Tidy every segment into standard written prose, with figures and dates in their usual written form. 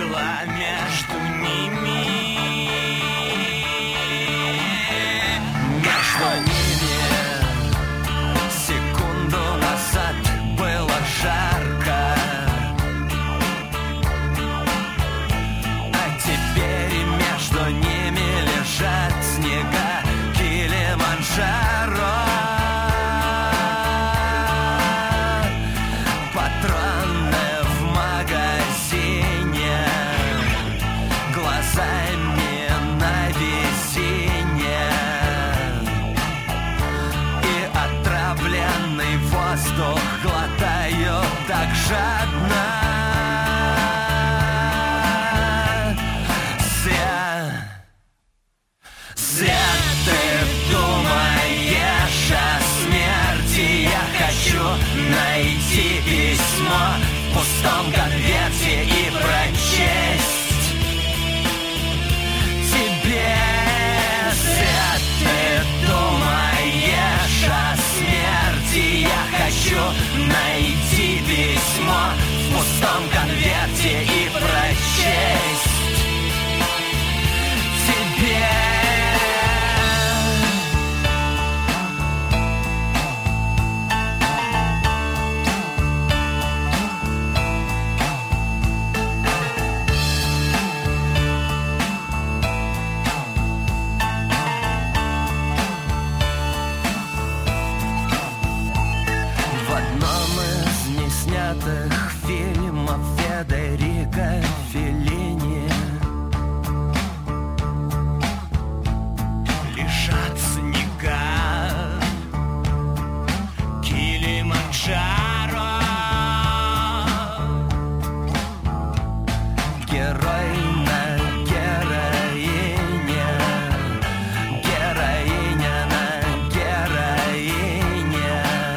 было между ними. Между ними секунду назад было жарко, а теперь между ними лежат снега Килиманджаро. Патроны в магазине, глазами на весенне, и отравленный воздух глотаю так жадно. Зря ты думаешь о смерти. Я хочу найти письмо в пустом конверте и прочесть тебе. Зря ты думаешь о смерти. Я хочу найти письмо в пустом конверте и прочесть тебе. Неснятых фильмов Федерико Феллини лежат снега Килиманджаро. Герой на героине, героиня на героине,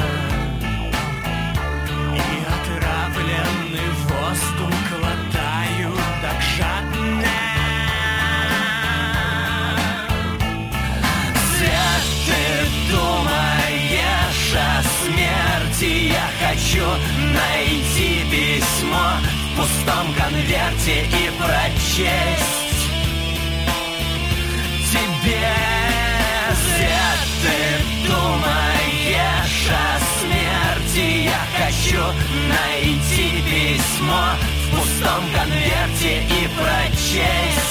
и отравленный воздух глотаю так жадно. Зря ты думаешь о смерти. Я хочу найти письмо в пустом конверте и прочесть тебе. Зря ты думаешь о смерти. Я хочу найти письмо в пустом конверте и прочесть